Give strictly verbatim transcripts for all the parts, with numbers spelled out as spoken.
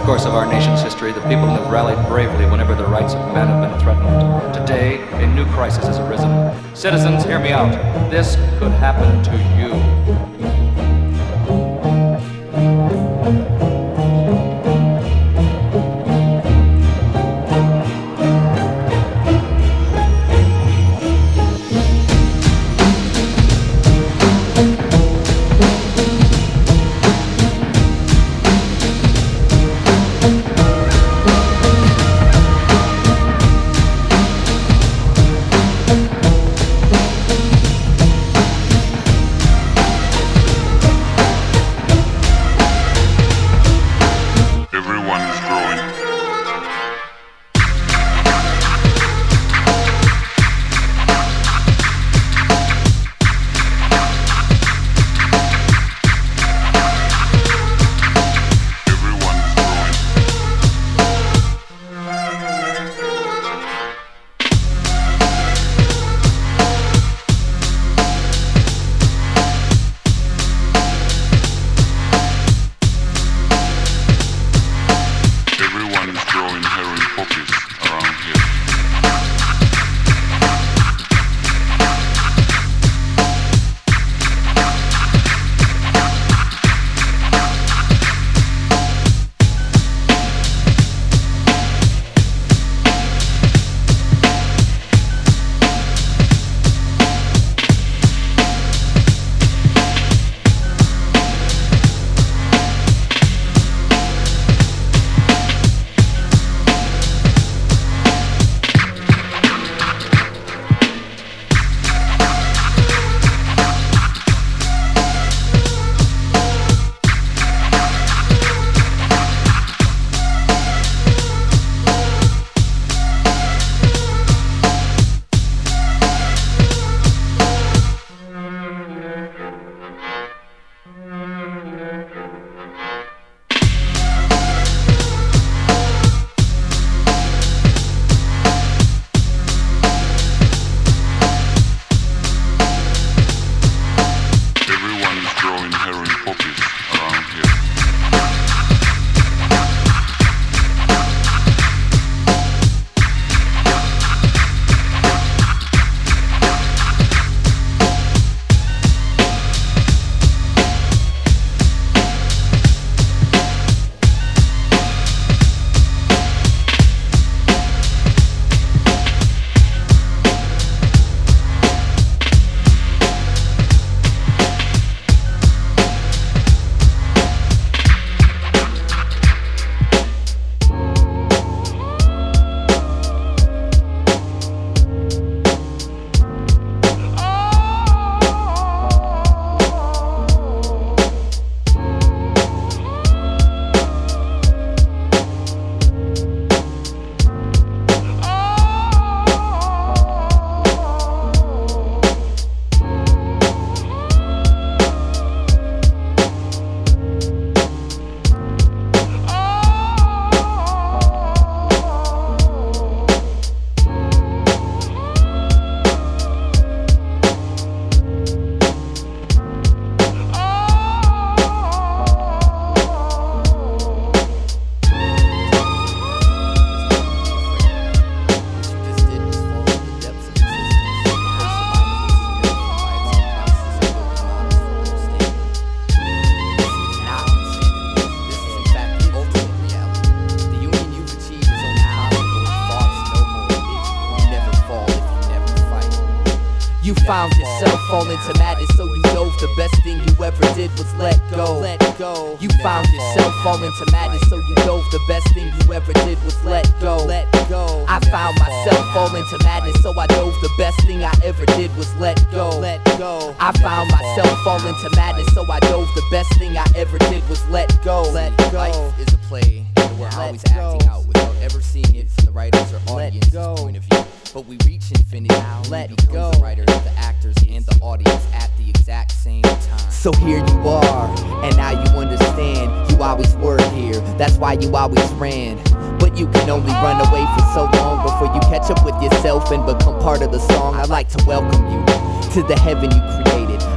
course of our nation's history, the people have rallied bravely whenever their rights of man have been threatened. Today, a new crisis has arisen. Citizens, hear me out. This could happen to you. found yourself falling to madness, so you dove. The best thing you ever did was let go. Let go. You found yourself falling to madness, so you dove. The best thing you ever did was let go. Let go. I found myself falling to madness, so I dove. The best thing I ever did was let go. Let go. I found myself falling to madness, so I dove. The best thing I ever did was let go. Let go. Life is a play, and we're always acting out without ever seeing it from the writer's or audience's point of view. But we reach infinity now. Let it go. The writers, the actors, and the audience at the exact same time. So here you are, and now you understand. You always were here, that's why you always ran. But you can only run away for so long before you catch up with yourself and become part of the song. I'd like to welcome you to the heaven you created.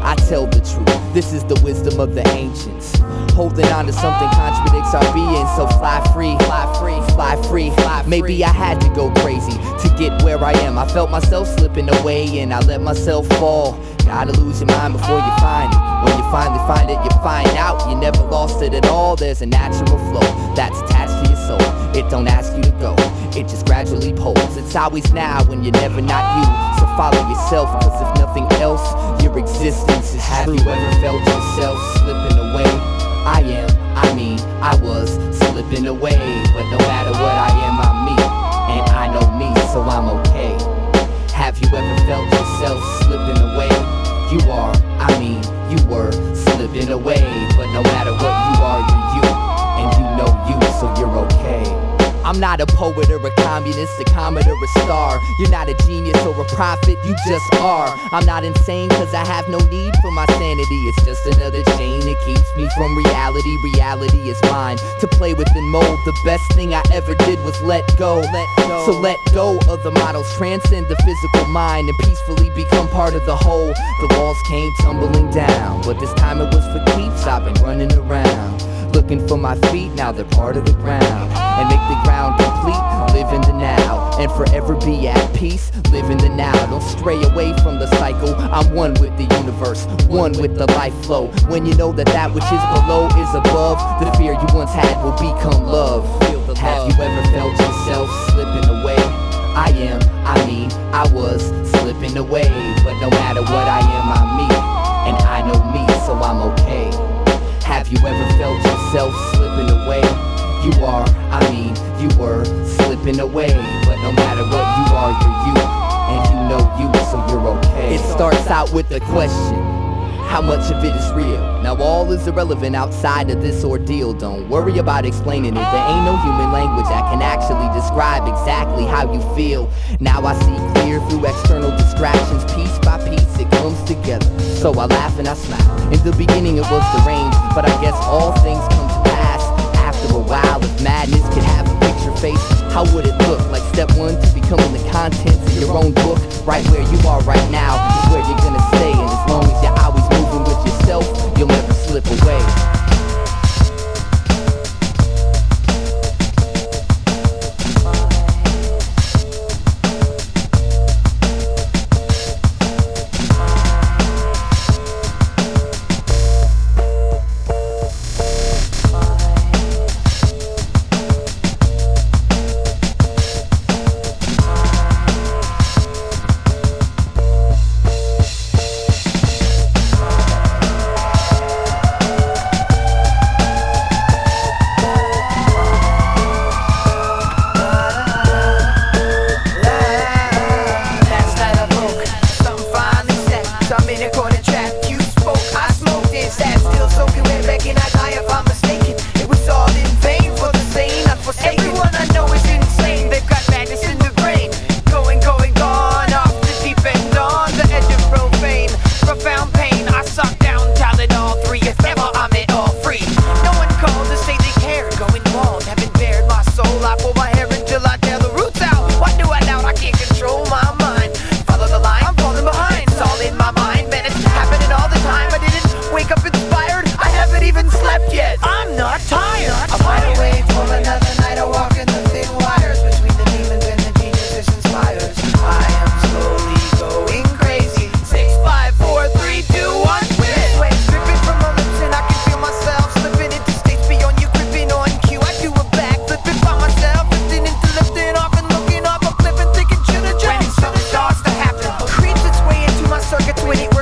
I tell the truth, this is the wisdom of the ancients. Holding on to something contradicts our being, so fly free, fly free, fly free, fly free. Maybe I had to go crazy to get where I am. I felt myself slipping away and I let myself fall. Gotta lose your mind before you find it. When you finally find it, you find out you never lost it at all. There's a natural flow that's attached to your soul. It don't ask you to go, it just gradually pulls. It's always now when you're never not you. So follow yourself, cause if nothing else, your existence is true. Have you ever felt yourself slipping away? I am, I mean, I was slipping away. But no matter what I am, I'm me. And I know me, so I'm okay. Have you ever felt yourself slipping away? You are, I mean, you were slipping away. But no matter what you are, you're you. And you know you, so you're okay. I'm not a poet or a communist, a comet or a star. You're not a genius or a prophet, you just are. I'm not insane cause I have no need for my sanity. It's just another chain that keeps me from reality. Reality is mine to play with and mold. The best thing I ever did was let go. Let go. So let go of the models, transcend the physical mind, and peacefully become part of the whole. The walls came tumbling down, but this time it was for keeps. I've been running around looking for my feet, now they're part of the ground. And make the ground complete, live in the now. And forever be at peace, live in the now. Don't stray away from the cycle, I'm one with the universe, one with the life flow. When you know that that which is below is above, the fear you once had will become love. Have you ever felt yourself slipping away? I am, I mean, I was slipping away. But no matter what I am, I'm me. And I know me, so I'm okay. Have you ever felt yourself slipping away? You are, I mean, you were slipping away. But no matter what you are, you're you. And you know you, so you're okay. It starts out with a question: how much of it is real? Now all is irrelevant outside of this ordeal. Don't worry about explaining it. There ain't no human language that can actually describe exactly how you feel. Now I see clear through external distractions. Piece by piece it comes together. So I laugh and I smile. In the beginning it was deranged, but I guess all things come to pass. After a while, if madness could have a picture face, how would it look? Like step one to becoming the contents of your own book. Right where you are right now is where you're gonna stay. And as long as you're always moving with yourself, you'll never slip away.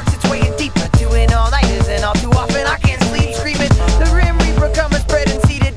Doing all nighters and all too often I can't sleep, screaming. The Grim Reaper come and spread and seated.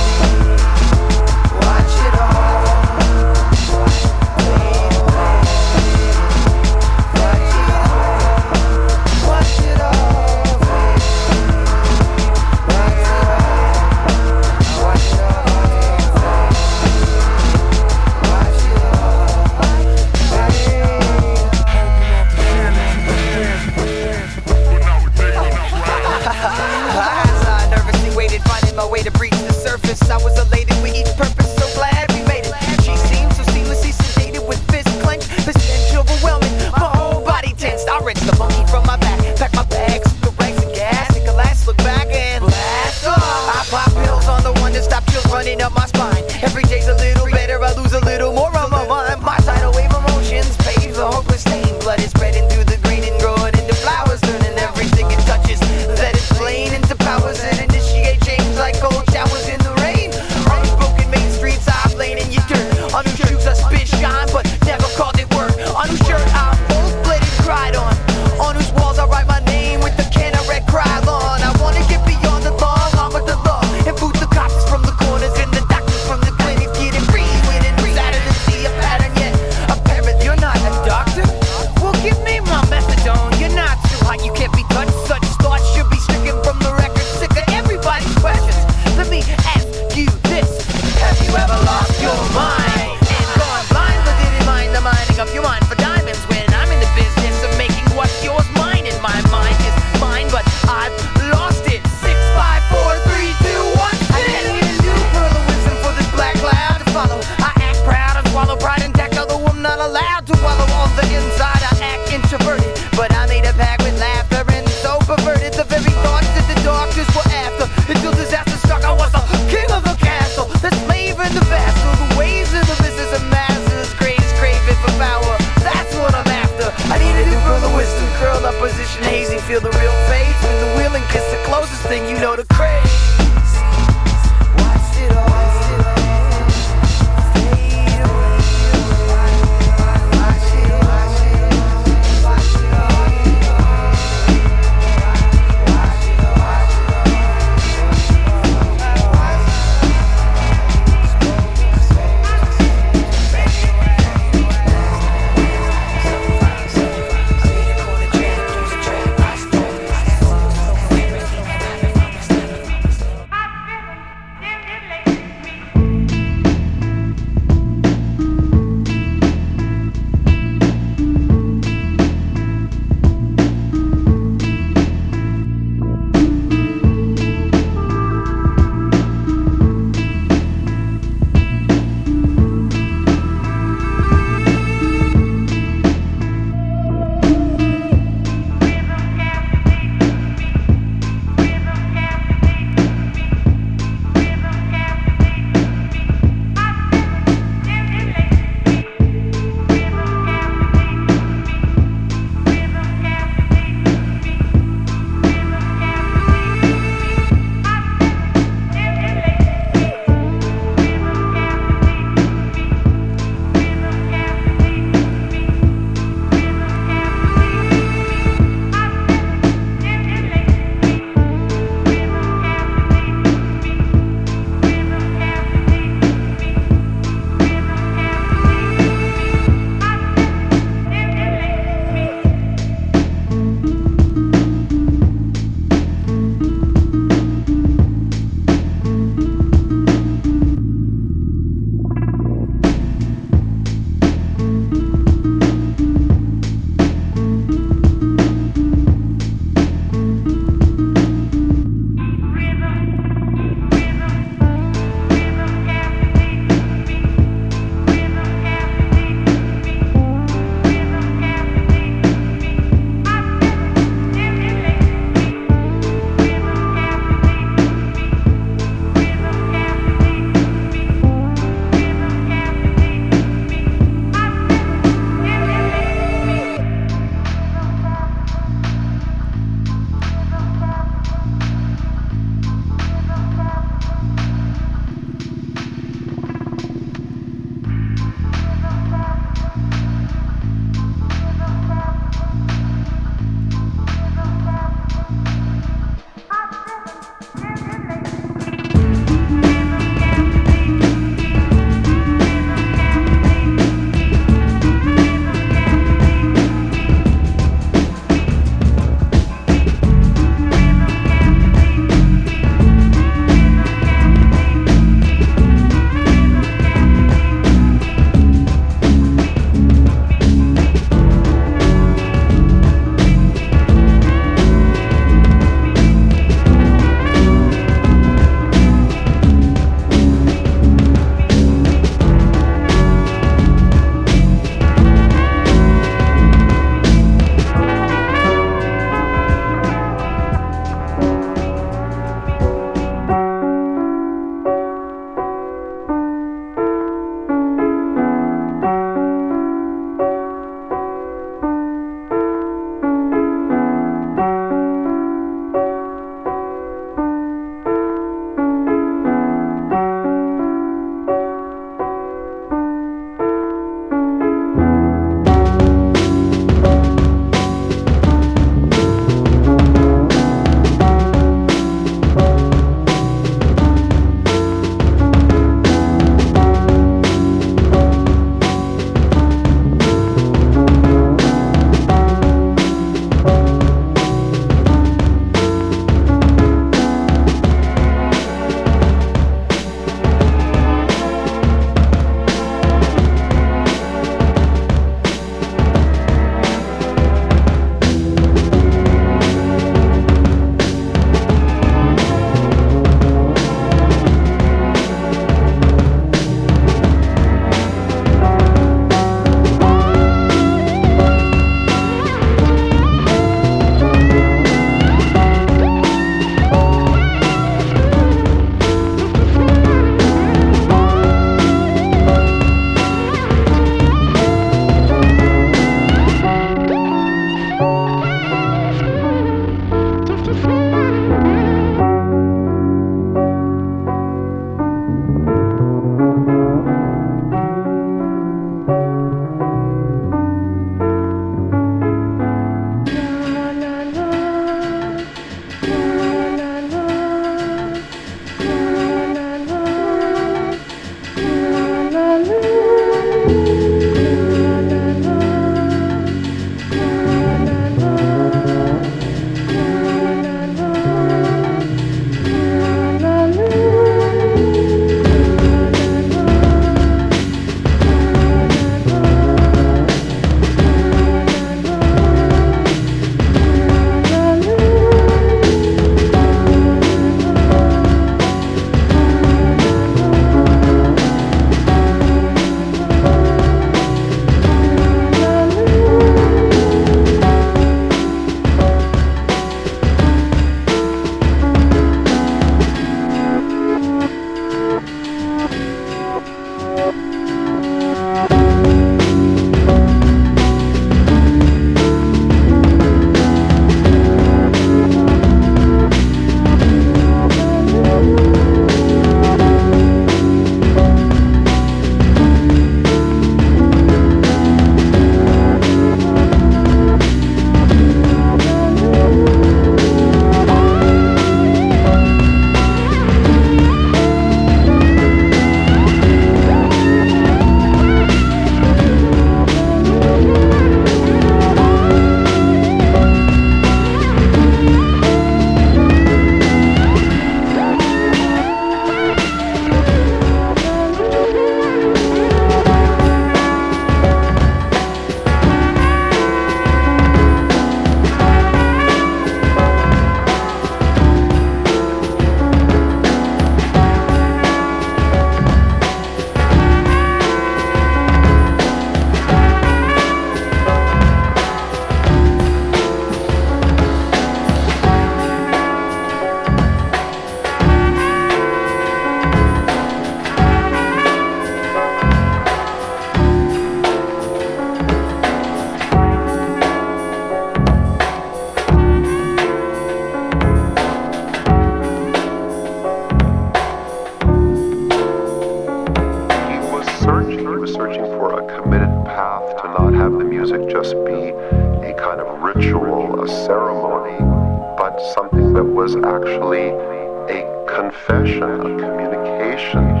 committed path to not have the music just be a kind of ritual, a ceremony, but something that was actually a confession, a communication.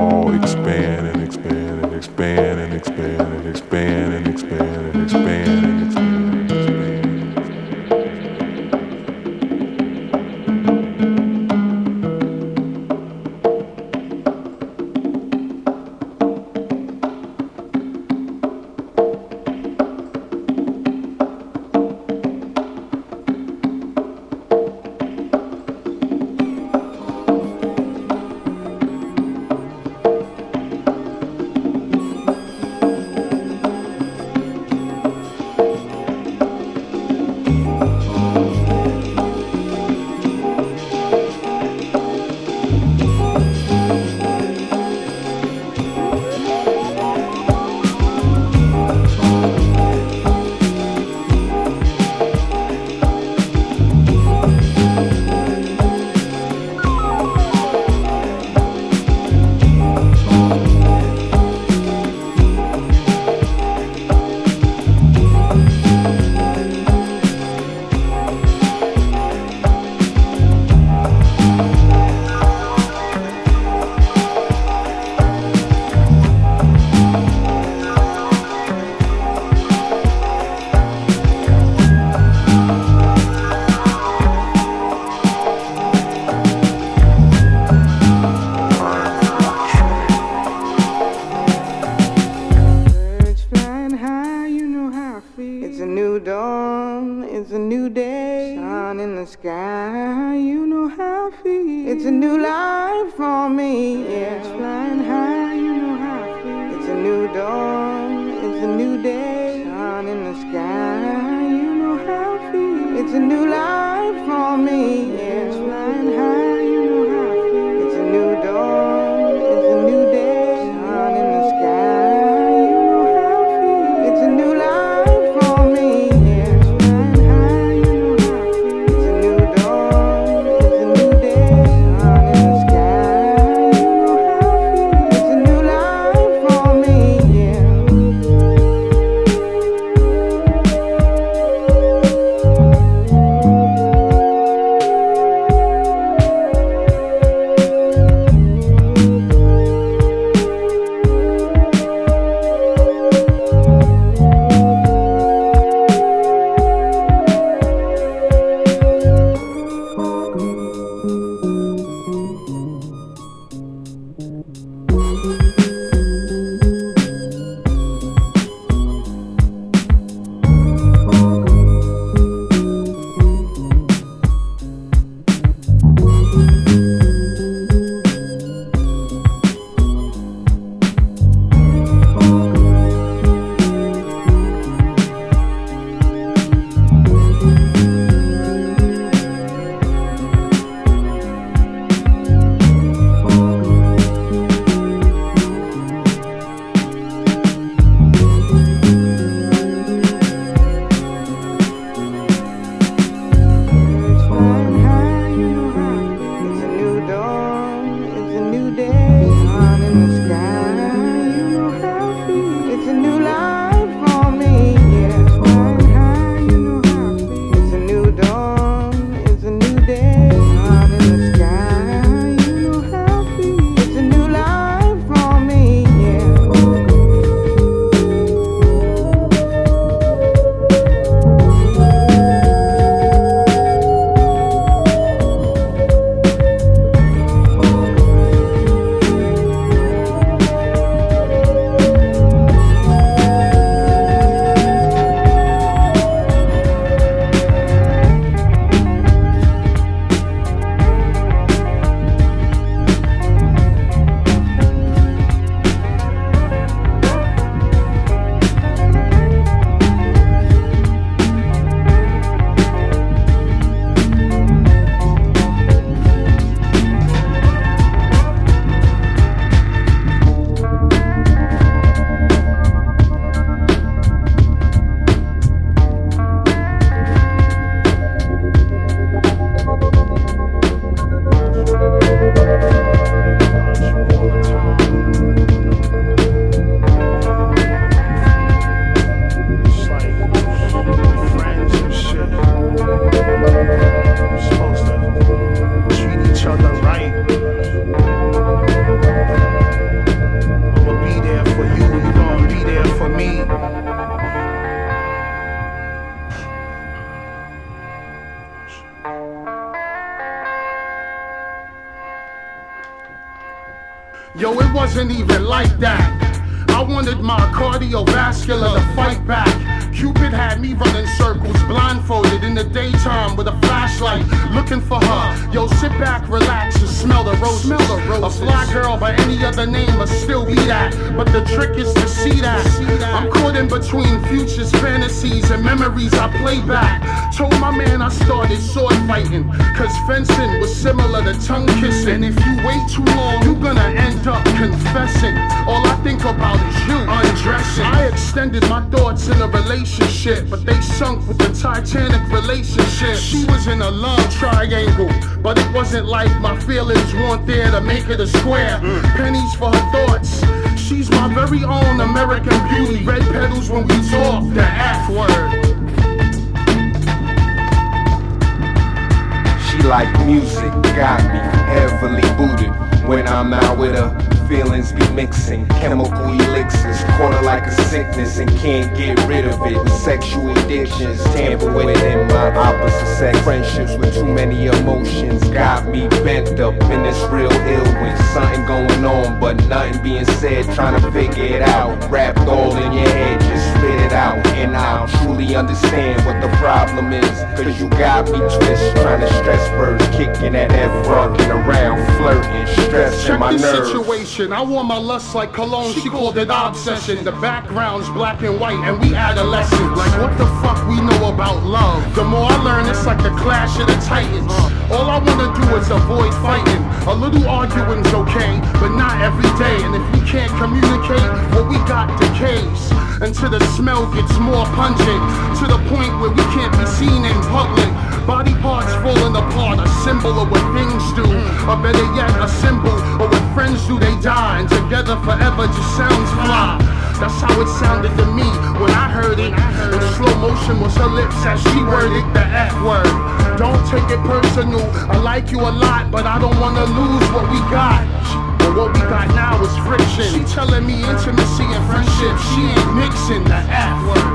all expand and expand and expand and expand and expand and expand and expand and expand. Yo, it wasn't even like that. I wanted my cardiovascular to fight back. Cupid had me running circles, blindfolded in the daytime with a flashlight, looking for her. Yo, sit back, relax, and smell the roses. Smell the roses. A fly girl by any other name must still be that. But the trick is to see that. I'm caught in between futures, fantasies, and memories I play back. Told my man I started sword fighting, cause fencing was similar to tongue kissing. And if you wait too long, you gonna end up confessing. All I think about is you undressing. I extended my thoughts in a relationship, but they sunk with the Titanic relationship. She was in a love triangle, but it wasn't like my feelings weren't there to make it a square. Pennies for her thoughts. She's my very own American beauty. Red petals when we talk, the F word. She like music, got me heavily booted. When I'm out with her, feelings be mixing. Chemical elixirs, caught her like a sickness and can't get rid of it. Sexual addictions, tamper with it in my opposite sex. Friendships with too many emotions got me bent up in this real ill with something going on, but nothing being said. Trying to figure it out, wrapped all in your head, just spit it out. And I'll truly understand what the problem is, cause you got me twisted, trying to stress birds, kicking that F, rocking around, flirting, stressing my nerves. Situation. I wore my lust like cologne, she called it obsession. The background's black and white and we adolescent. Like what the fuck we know about love? The more I learn, it's like the clash of the titans. All I wanna do is avoid fighting. A little arguing's okay, but not every day. And if we can't communicate, what we got decays until the smell gets more pungent, to the point where we can't be seen in public. Body parts falling apart, a symbol of what things do, or better yet, a symbol of what friends do. They die, and together forever just sounds fly. That's how it sounded to me when I heard it. In slow motion was her lips as she worded the F word. Don't take it personal, I like you a lot, but I don't wanna lose what we got. But what we got now is friction. She telling me intimacy and friendship, she ain't mixing the F word.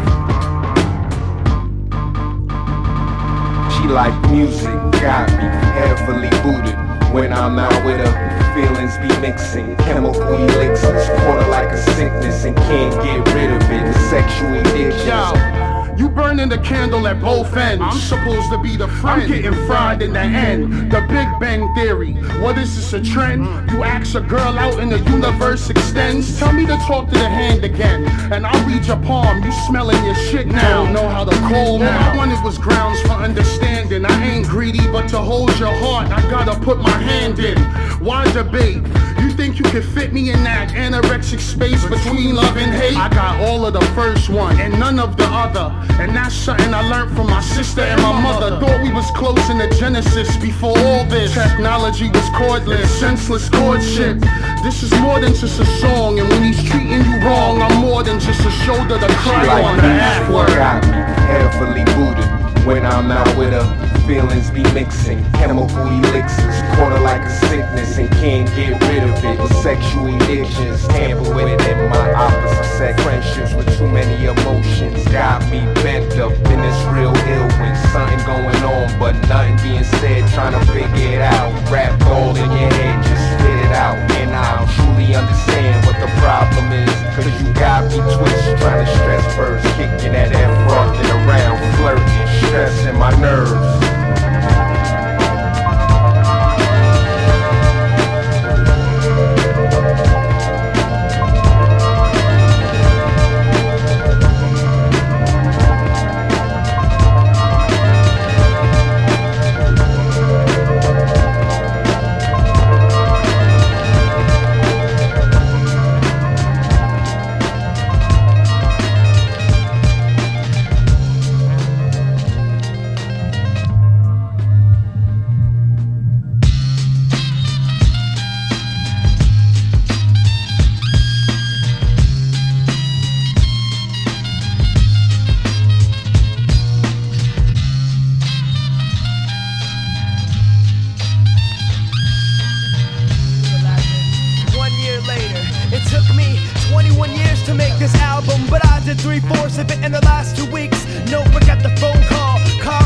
She like music, got me heavily booted. When I'm out with her, feelings be mixing. Chemical elixirs, caught her like a sickness and can't get rid of it. Sexual addictions. Yo, you burning the candle at both ends. I'm supposed to be the friend. I'm getting fried in the end. The Big Bang Theory. What is this, a trend? You ask a girl out and the universe extends. Tell me to talk to the hand again, and I'll read your palm. You smelling your shit now. Don't know how to call now. All I wanted was grounds for understanding. I ain't greedy, but to hold your heart, I gotta put my hand in. Why debate? You think you can fit me in that anorexic space between love and hate? I got all of the first one and none of the other. And that's something I learned from my sister and my mother. Thought we was close in the Genesis before all this. Technology was cordless, senseless courtship. This is more than just a song, and when he's treating you wrong, I'm more than just a shoulder to cry like on. The F word. Got me heavily booted. When I'm out with her, feelings be mixing. Chemical elixirs, caught her like a sickness and can't get rid of it. Sexual addictions, tamper with it in my opposite sex. Friendships with too many emotions got me bent up in this real ill with something going on, but nothing being said. Trying to figure it out, wrapped all in your head, just spit it out. And I truly understand what the problem is, cause you got me twisted, trying to stress birds, kicking that F, rocking around, flirting, stressing my nerves.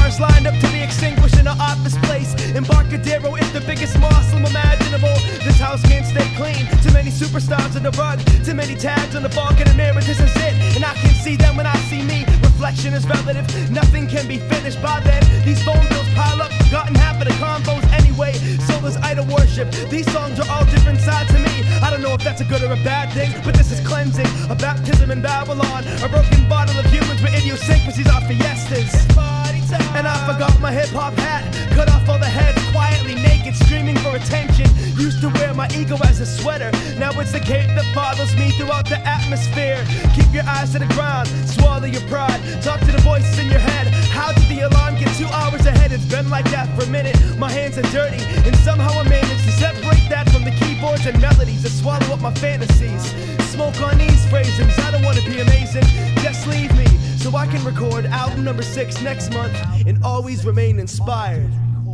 Embarcadero is the biggest Muslim imaginable. This house styles can't stay clean. Too many superstars on the rug, too many tags on the bark in the mirror, this is it. And I can see them when I see me. Reflection is relative, nothing can be finished by then. These phone bills pile up, forgotten half of the combos anyway. So there's idol worship, these songs are all different sides to me. I don't know if that's a good or a bad thing, but this is cleansing, a baptism in Babylon. A broken bottle of humans with idiosyncrasies are fiestas. And I forgot my hip-hop hat, cut off all the heads, quietly naked, screaming for attention. Used to wear my ego as a sweater, now it's the cape that follows me throughout the atmosphere. Keep your eyes to the ground, swallow your pride, talk to the voices in your head. How did the alarm get two hours ahead? It's been like that for a minute, my hands are dirty, and somehow I managed to separate that from the keyboards and melodies that swallow up my fantasies. Smoke on these phrasings, I don't want to be amazing, just leave me so I can record album number six next month and always remain inspired.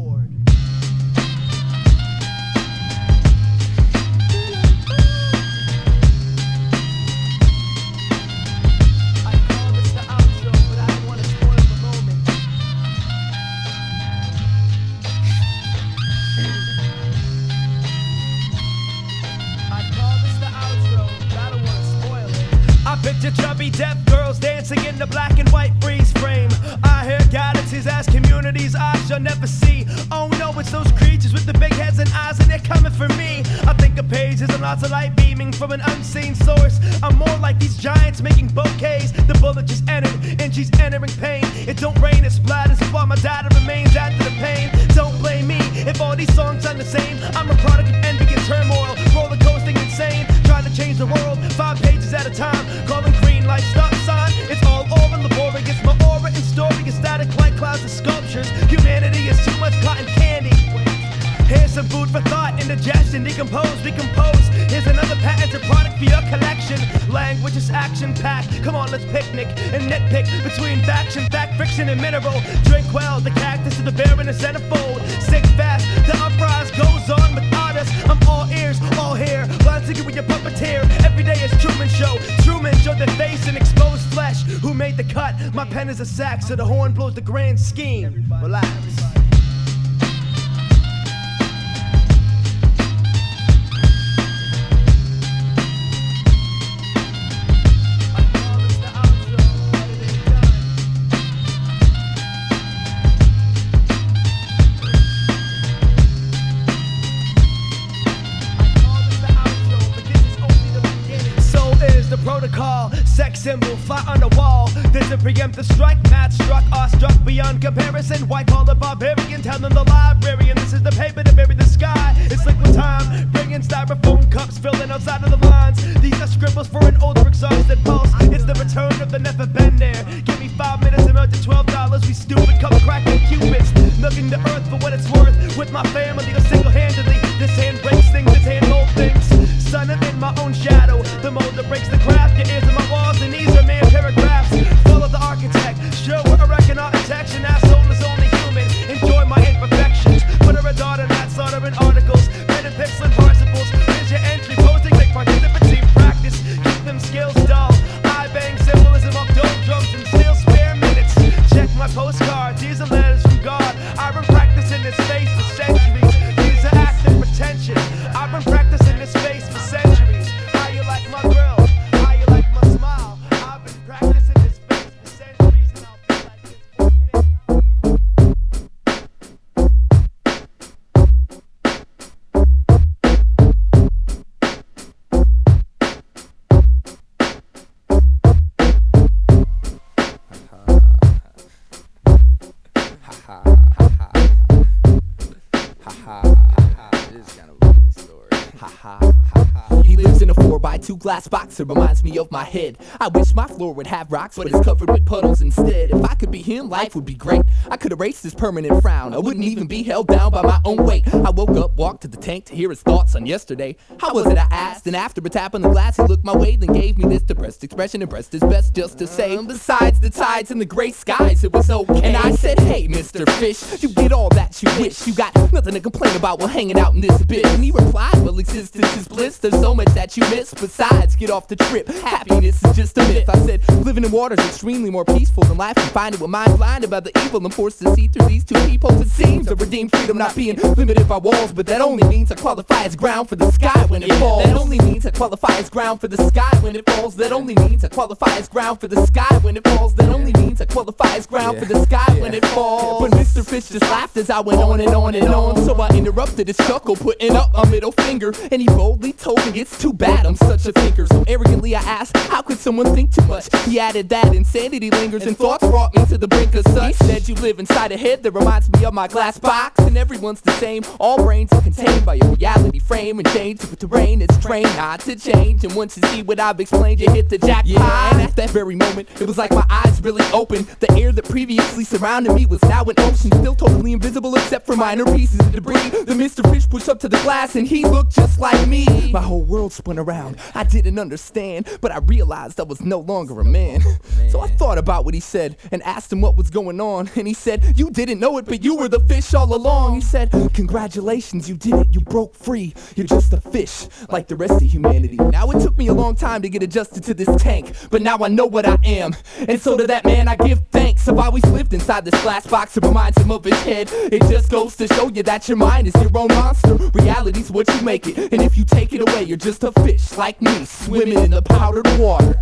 Picture chubby deaf girls dancing in the black and white freeze frame. I hear galaxies as communities I shall never see. Oh no, it's those creatures with the big heads and eyes, and they're coming for me. I think of pages and lots of light beaming from an unseen source. I'm more like these giants making bouquets. The bullet just entered and she's entering pain. It don't rain, it splatters while my data remains after the pain. Don't blame me if all these songs sound the same. I'm a product of envy and turmoil, roller coasting insane, trying to change the world five pages at a time. Calling green like stop sign. It's all over laborious. My aura and story is static like clouds of sculptures. Humanity is too much cotton candy. Here's some food for thought, indigestion, decompose, recompose. Here's another patented product for your collection. Language is action-packed. Come on, let's picnic and nitpick between faction, fact, friction, and mineral. Drink well, the cactus to the bear in the centerfold. Sick fast, the uprise goes on without us. I'm all ears, all hair. Blind ticket with your puppeteer. Every day is Truman Show. Truman showed their face and exposed flesh. Who made the cut? My pen is a sax, so the horn blows the grand scheme. Relax. Protocol, sex symbol, fly on the wall. There's a preemptive strike, match struck, awestruck beyond comparison. White collar barbarian, telling the librarian this is the paper to bury the sky. It's liquid time, bringing styrofoam cups, filling outside of the lines. These are scribbles for an older exhausted pulse. It's the return of the never been there. Give me five minutes and murder twelve dollars. We stupid, come cracking cupids, milking the earth for what it's worth. With my family, or single-handedly, this hand breaks things, this hand molds things. Son, I'm in my own shadow. The mold that breaks the craft. Your ears are my walls, and these are mere paragraphs. Follow the architect. Sure, we're a wrecking architecture. Now, soul is only human. Enjoy my imperfections. Put a dot on that, soldering articles. Pen and pencil and participles. Here's your entry. Posting like participants. Practice. Keep them skills dull. I bang symbolism of dope drums and still spare minutes. Check my postcards. These are letters from God. I've been practicing this space for centuries. These are active pretension. I've been practicing this space for centuries. How you like my grill? How you like my smile? I've been practicing this space for centuries, and I'll be like this for a minute. He lives in a four by two glass box that reminds me of my head. I wish my floor would have rocks, but it's covered with puddles instead. If I could be him, life would be great. I could erase this permanent frown. I wouldn't even be held down by my own weight. I woke up, walked to the tank to hear his thoughts on yesterday. How was it, I asked, and after a tap on the glass, he looked my way, then gave me this depressed expression and pressed his best just to say, besides the tides and the gray skies, it was okay. And I said, hey, Mister Fish, you get all that you wish. You got nothing to complain about while hanging out in this bitch. And he replied, well, existence is bliss. There's so much that you miss. this. Besides, get off the trip, happiness is just a myth. I said, living in water's extremely more peaceful than life confined with mind blinded by the evil and forced to see through these two peepholes. It seems to redeem freedom not being limited by walls, but that only means I qualify as ground for the sky when it falls. That only means I qualify as ground for the sky when it falls. That only means I qualify as ground for the sky when it falls. That only means I qualify as ground for the sky when it falls. But Mister Fish just laughed as I went on and on and on, so I interrupted his chuckle, putting up my middle finger, and he boldly told me it's too bad I'm such a thinker. So arrogantly I asked, how could someone think too much? He added that insanity lingers and thoughts brought me to the brink of such. He said you live inside a head that reminds me of my glass box, and everyone's the same. All brains are contained by a reality frame, and change with terrain it's trained not to change. And once you see what I've explained, you hit the jackpot. Yeah, and at that very moment, it was like my eyes really opened. The air that previously surrounded me was now an ocean, still totally invisible except for minor pieces of debris. The Mister Fish pushed up to the glass and he looked just like me. My whole world spun around, I didn't understand, but I realized I was no longer a man. So I thought about what he said and asked him what was going on, and he said, you didn't know it, but you were the fish all along. He said, congratulations, you did it, you broke free. You're just a fish, like the rest of humanity. Now it took me a long time to get adjusted to this tank, but now I know what I am, and so to that man I give thanks. I've always lived inside this glass box that reminds him of his head. It just goes to show you that your mind is your own monster. Reality's what you make it, and if you take it away, you're just a fish like me, swimming in the powdered water.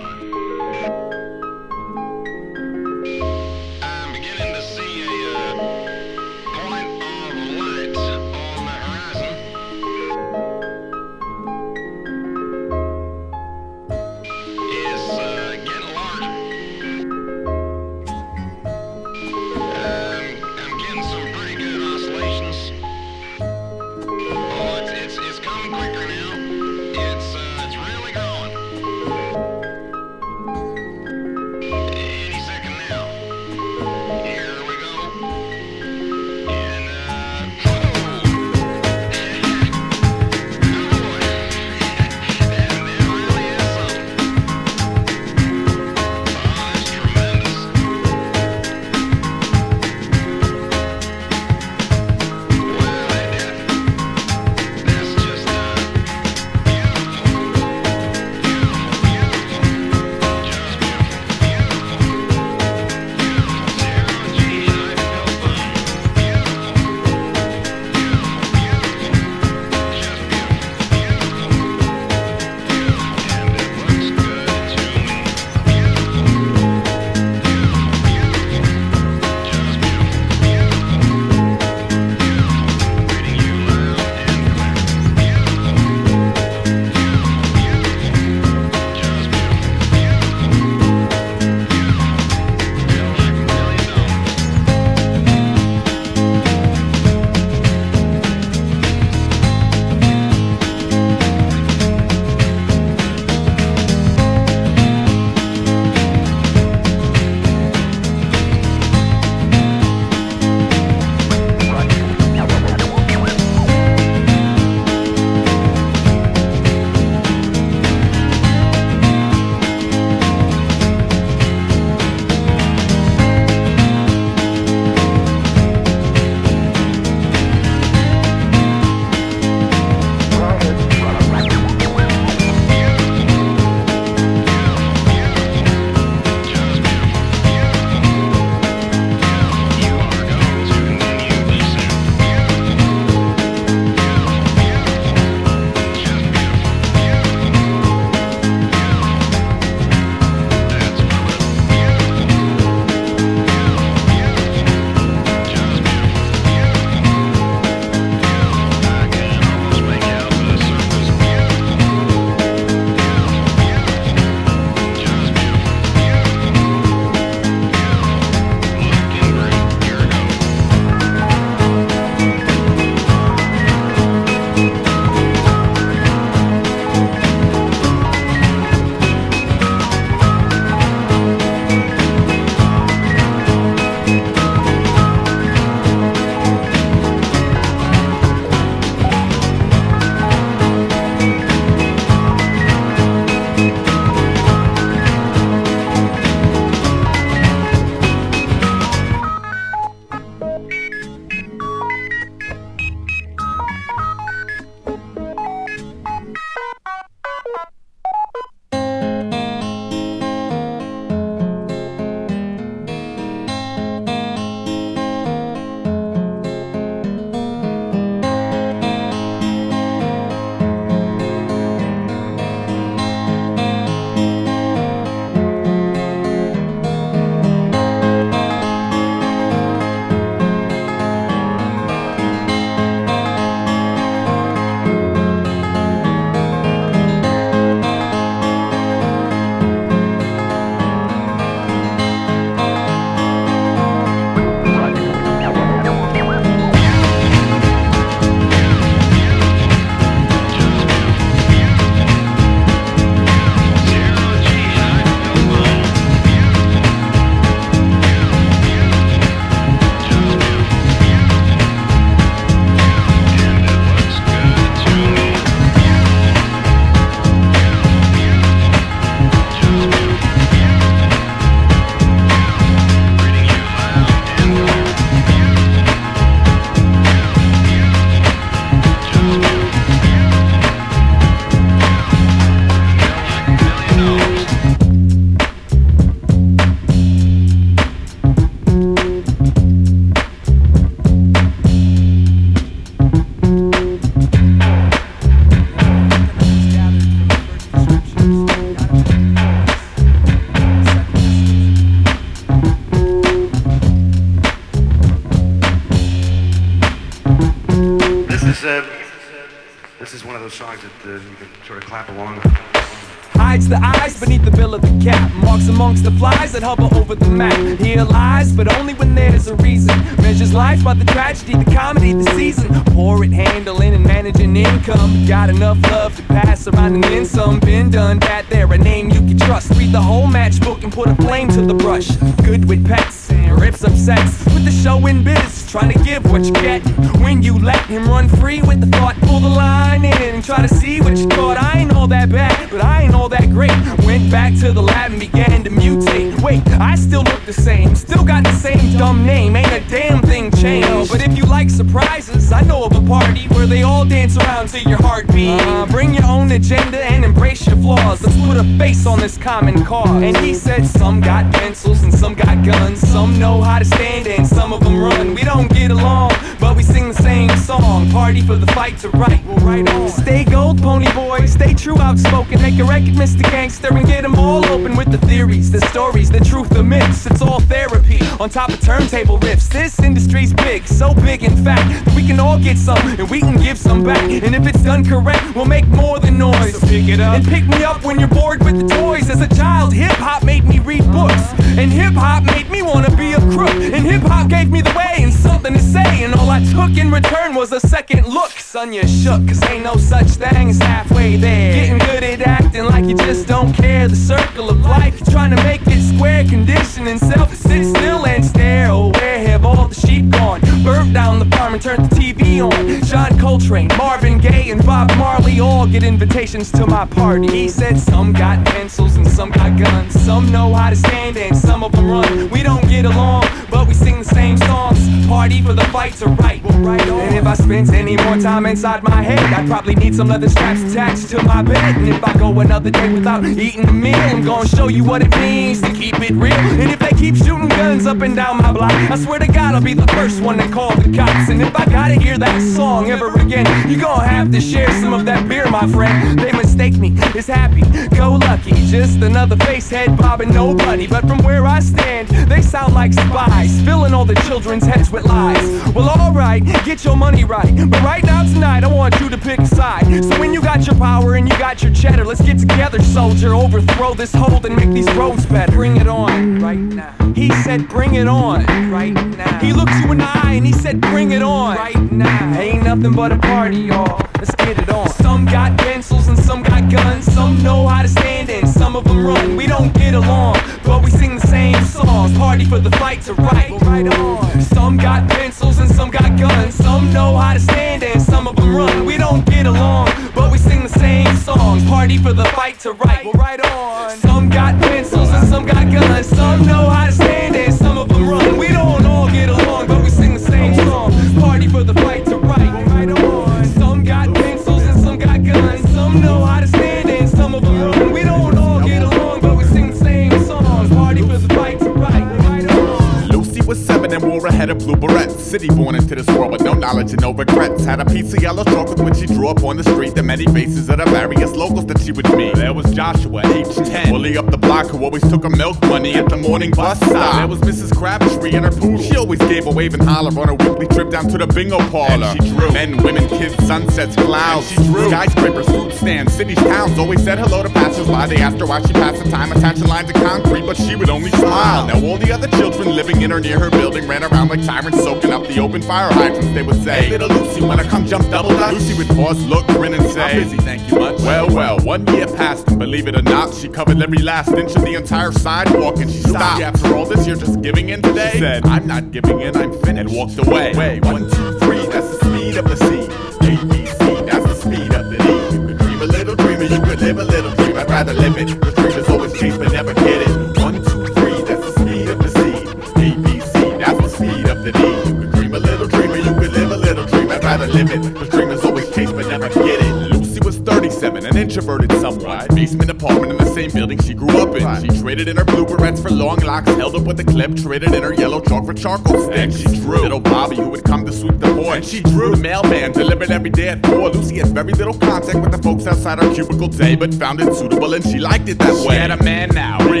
one of those songs that uh, you can sort of clap along with. Hides the eyes beneath the bill of the cap. Marks amongst the flies that hover over the map. Here lies, but only when there's a reason. Measures life by the tragedy, the comedy, the season. Pour it, handling and managing income. Got enough love to pass around and then some. Been done that, there a name you can trust. Read the whole matchbook and put a flame to the brush. Good with pets and rips up sex. With the show in biz, trying to give what you get. When you let him run free with the thought, pull the line in and try to see what you thought. I ain't all that bad, but I ain't all that great. Went back to the lab and began to mutate. Wait, I still look the same, still got the same dumb name. Ain't a damn thing changed. But if you like surprises, I know of a party where they all dance around to your heartbeat. Uh, bring your own agenda and embrace your flaws. Let's put a face on this common cause. And he said some got pencils and some got guns. Some know how to stand and some of them run. We don't get along, but we sing the same song. Party for the fight to right, we'll right on. Stay gold, pony boy, stay true, outspoken. Make a record, Mister Gangster, and get them all open with the theories, the stories, the truth, the myths. It's all therapy on top of turntable riffs. This industry's big, so big in fact that we can all get some and we can give some back. And if it's done correct, we'll make more than noise. So pick it up and pick me up when you're bored with the toys. As a child, hip-hop made me read books, and hip-hop made me want to be a crook, and hip-hop gave me the way and something to say, and all I took in return was a second look. Son, you shook, cause ain't no such thing as halfway there. Getting good at acting like you just don't care. The circle of life, you're trying to make it square. Conditioning self to sit still and stare. Oh, where have all the sheep gone? Burnt down the farm and turned the T V on. John Coltrane, Marvin Gaye, and Bob Marley all get invitations to my party. He said some got pencils and some got guns. Some know how to stand and some of them run. We don't get along, but we sing the same songs. Party for the fight to right, we'll right on. And if I spent any more time inside my head, I'd probably need some leather straps attached to my bed. And if I go another day without eating a meal, I'm gonna show you what it means to keep it real. And if they keep shooting guns up and down my block, I swear to God I'll be the first one to call the cops. And if I gotta hear that song ever again, you gonna have to share some of that beer, my friend. They mistake me as happy, go lucky, just another face head bobbing nobody. But from where I stand, they sound like spies, filling all the children's heads with lies. Well, alright, get your money right, but right now tonight I want you to pick a side. So when you got your power and you got your cheddar, let's get together, soldier, overthrow this hold and make these roads better. Bring it on, right now. He said bring it on, right now. He looked you in the eye and he said bring it on, right now. Ain't nothing but a party, y'all, let's get it on. Some got pencils and some got guns. Some know how to stand and some of them run. We don't get along, but we sing the same songs. Party for the fight to right, we'll right on. Some got pencils and some got guns. Some know how to stand and some of them run. We don't get along, but we sing the same songs. Party for the fight to right, we'll right on. Some got pencils and some got guns. Some know how to stand and some of them run. We don't all get along, but we sing the same song. Party for the fight to right, we'll right on. Some got pencils and some got guns. Some know how to stand and some of them run. We don't all get along, but we sing the same songs. Party for the fight to right, we'll right on. Lucy was seven and wore a head of blue berets. City born into this world with no knowledge and no regrets. Had a piece of yellow chalk with which she drew up on the street the many faces of the various locals that she would meet. There was Joshua, age ten, fully up the block, who always took her milk money at the morning bus stop. There was Missus Crabtree and her poodle. She always gave a wave and holler on her weekly trip down to the bingo parlor. And she drew men, women, kids, sunsets, clouds. And she drew skyscrapers, food stands, cities, towns. Always said hello to passers-by. They asked her why she passed the time attaching lines of concrete, but she would only smile. Now all the other children living in or near her building ran around like tyrants, soaking up the open fire hydrants. They would say, hey, little Lucy, wanna come jump double dutch? Lucy would pause, look, grin, and say, I'm busy, thank you much. Well, well, one year passed, and believe it or not, she covered every last inch of the entire sidewalk, and she stopped. After all this, you're just giving in today? She said, I'm not giving in, I'm finished, and walked away. Wait, one, two, three, that's the speed of the C. A, B, C, that's the speed of the D. You could dream a little dream, you could live a little dream. I'd rather live it. The dream is always chase, but never get it. One, two, three, that's the speed of the C. A, B, C, that's the speed of the D. You could dream a little dream, you could live a little dream. I'd rather live it. The dream is always chase, but never get it. Lucy was thirty-seven, an introverted somewhat. Basement apartment in the same building she grew up in. She traded in her blue berets for long locks, held up with a clip, traded in her yellow chalk for charcoal sticks. She drew little Bobby who would come to sweep the porch. And she drew the mailman delivered every day at four. Lucy had very little contact with the folks outside her cubicle day, but found it suitable and she liked it that way. She had a man now, Rico,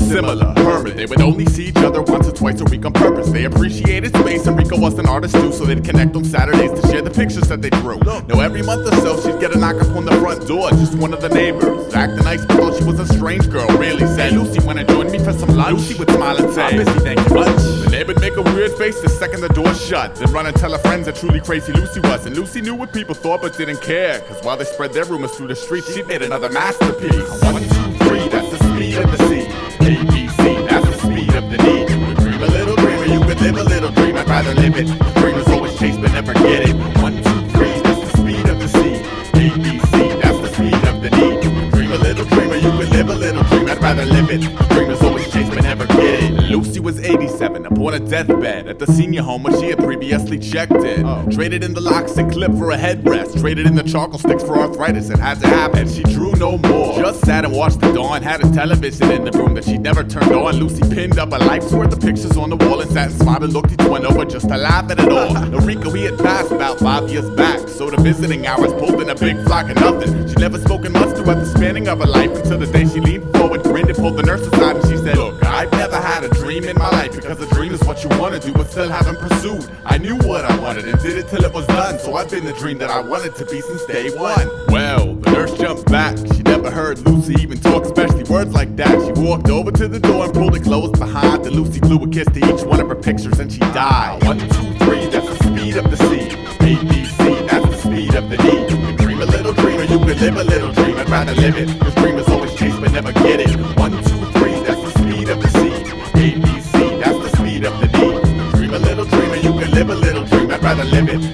similar. Hermit, they would only see each other once or twice a week on purpose. They appreciated space, and Rico was an artist too, so they'd connect on Saturdays to share the pictures that they drew. Now every month or so, she'd get a knock upon the front door, just one of the neighbors. Acting nice, but thought she was a strange girl, really. Said, Lucy, wanna join me for some lunch? Lucy would smile and say, I'm busy, thank you much. The neighbor'd make a weird face the second the door shut, then run and tell her friends how truly crazy Lucy was. And Lucy knew what people thought but didn't care, cause while they spread their rumors through the streets, she made another masterpiece. One, two, three, that's the speed of the sea. A, B, C, that's the speed of the need. You could dream a little dreamer, you could live a little dream. I'd rather live it. Dreamers always chase but never get it. One, two, three, that's the speed of the sea. A, B, C, that's the speed of the need. You could dream a little dreamer, you could live a little dream. I'd rather live it. Dreamers always chase but never get it. Lucy was eighty-seven, upon a deathbed at the senior home where she had previously checked in. Oh. Traded in the locks and clip for a headrest. Traded in the charcoal sticks for arthritis. It had to happen. She drew no more. Just sat and watched the dawn. Had a television in the room that she never turned on. Lucy pinned up a life's worth of pictures on the wall and sat and smiled and looked each one over just to laugh at it all. Enrico, he had passed about five years back, so the visiting hours pulled in a big flock of nothing. She never spoken much throughout the spanning of her life until the day she leaned forward, grinned and pulled the nurse aside and she said, look, I've never had a dream in my life, because a dream is what you want to do but still haven't pursued. I knew what I wanted and did it till it was done, so I've been the dream that I wanted to be since day one. Well, the nurse jumped back. She never heard Lucy even talk, especially words like that. She walked over to the door and pulled it closed behind. Then Lucy blew a kiss to each one of her pictures and she died. One, two, three, that's the speed of the sea. A, B, C, that's the speed of the need. You can dream a little dream or you can live a little dream. I'd rather live it, cause dreamers always chase but never get it. One, two, three, that's the speed of the sea. A, B, C, that's the speed of the need. You can dream a little dream or you can live a little dream. I'd rather live it,